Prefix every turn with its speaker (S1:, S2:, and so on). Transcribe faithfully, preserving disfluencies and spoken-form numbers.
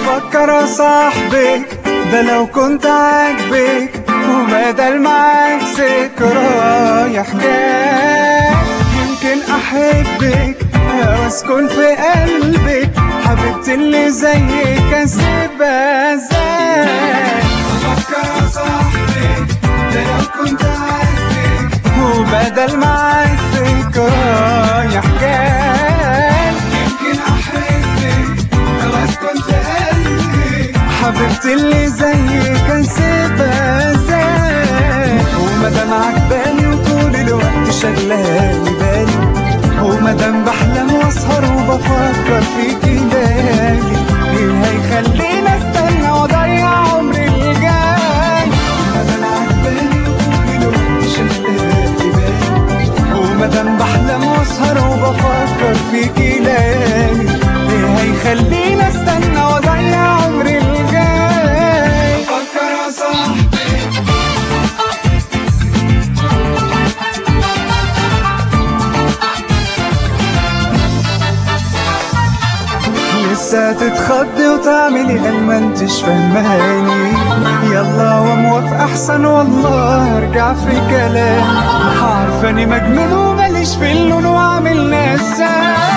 S1: بفكر يا صاحبي ده لو كنت عاجبك وبدل معاك ذكرايا حكاية يمكن احبك واسكن في قلبك حبيبتي اللي زيك اسيبها ازاي. بفكر يا صاحبي ده لو كنت عاجبك وبدل معاك ذكرايا حكاية يمكن احبك واسكن في قلبك حبيبتي اللي زيك اسيبها ازاي. ومادام عجباني وطول الوقت شغلاني بالي ومادام بحلم واسهر وبفكر فيكي ليالي ايه هيخليني استنى واضيع عمري الجاي. ومادام عجباني وطول الوقت شغلاني بالي ومادام بحلم واسهر وبفكر فيكي ليالي ايه هيخليني استنى واضيع عمري الجاي. فكر يا صاحبي لسه تتخضي وتعملي قال ما انتش فهماني يلا وموافق احسن والله ارجع في كلام عارفاني مجنون وماليش في اللون وعامل نسان.